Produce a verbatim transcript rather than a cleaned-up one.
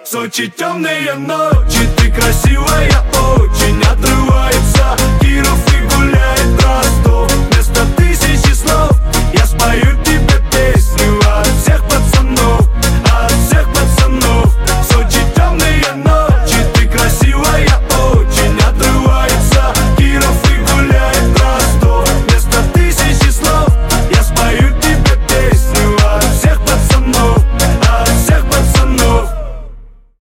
Сочи темные ночи, ты красивая очень. Отрывается Киров и гуляет Ростов.